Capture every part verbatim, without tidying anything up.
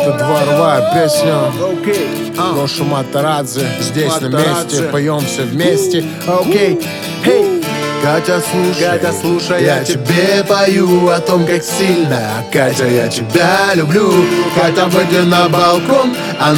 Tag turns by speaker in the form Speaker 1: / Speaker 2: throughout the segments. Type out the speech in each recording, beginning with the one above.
Speaker 1: Это дворовая песня. Лоша Матарадзе. Здесь на месте, поем все вместе. Окей, hey. Катя, слушай, Катя, слушай, я тебе пою о том, как сильно, Катя, я тебя люблю. Катя, выйди на балкон, а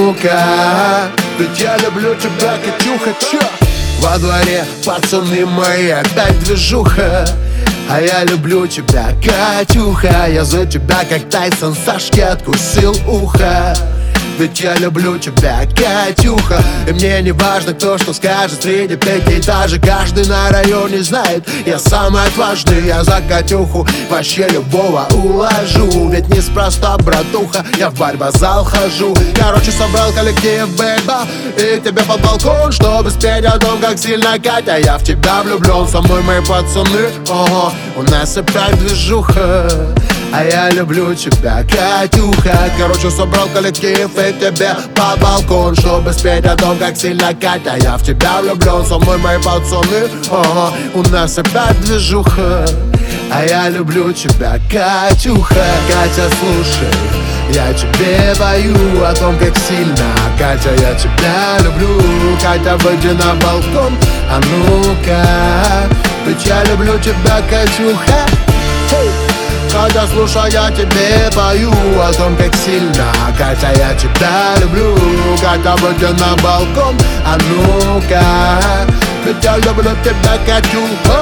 Speaker 1: ну-ка. Ведь я люблю тебя, Катюха, чё? Во дворе пацаны мои, опять движуха. А я люблю тебя, Катюха. Я за тебя, как Тайсон Сашке откусил ухо. Ведь я люблю тебя, Катюха. И мне не важно, кто что скажет. Среди пятиэтажек каждый на районе знает. Я самый отважный, я за Катюху вообще любого уложу. Ведь неспроста, братуха, я в барь-базал хожу. Короче, собрал коллектив, бэйба, и к тебе под балкон, чтобы спеть о том, как сильно, Катя, я в тебя влюблен. Со мной мои пацаны, ого, у нас опять движуха. А я люблю тебя, Катюха. Короче, собрал коллектив и к тебе под балкон, чтобы спеть о том, как сильно, Катя, я в тебя влюблен. Со мной мои пацаны, ага, у нас опять движуха. А я люблю тебя, Катюха. Катя, слушай, я тебе пою о том, как сильно, Катя, я тебя люблю. Катя, выйди на балкон, а ну-ка. Ведь я люблю тебя, Катюха. Hey. Катя, слушай, я тебе пою о том, как сильно, Катя, я тебя люблю. Катя, выйди на балкон, а ну-ка. Ведь я люблю тебя, Катюха.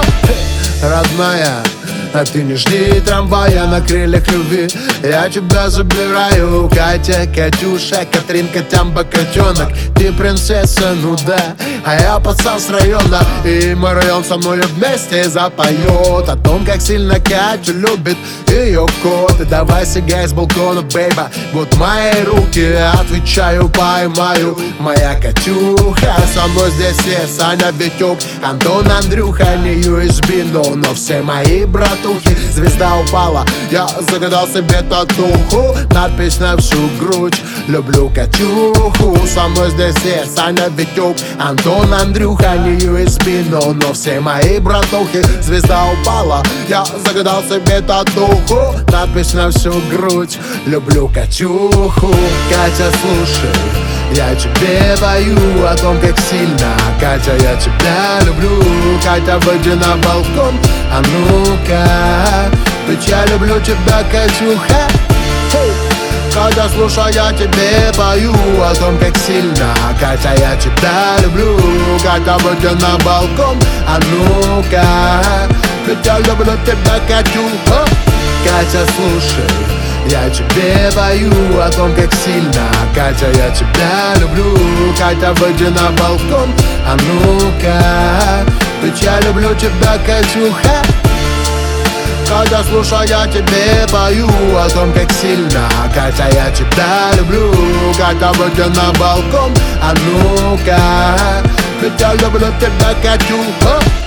Speaker 1: Родная, а ты не жди трамвая на крыльях любви. Я тебя забираю, Катя, Катюша, Катринка, Тямба, котенок. Ты принцесса, ну да, а я пацан с района. И мой район со мной вместе запоет о том, как сильно Катю любит ее кот. И давай сигай с балкона, бейба. Вот мои руки, отвечаю, поймаю. Моя Катюха, со мной здесь есть Саня, Витюк, Антон, Андрюха, не ю эс би, но, но все мои братухи. Звезда упала, я загадал себе татуху, надпись на всю грудь: люблю Катюху. Со мной здесь есть Саня, Витюк, Антон, Андрюха, не ю эс би, но, но все мои братухи. Звезда упала, я загадал себе татуху, надпись на всю грудь: люблю Катюху. Катя, слушай, я тебе пою о том, как сильно, Катя, я тебя люблю. Катя, выйди на балкон, а ну-ка. Ведь я люблю тебя, Катюха. Hey. Катя, слушай, я тебе пою о том, как сильно, Катя, я тебя люблю. Катя, выйди на балкон, а ну-ка. Ведь я люблю тебя, Катюха. Катя, слушай, я тебе пою о том, как сильно, Катя, я тебя люблю. Катя, выйди на балкон, а ну-ка. Ведь я люблю тебя, Катюха. Катя, слушай, я тебе пою о том, как сильно, Катя, я тебя люблю. Катя, выйди на балкон, а ну-ка. Ведь я люблю тебя, Катюха.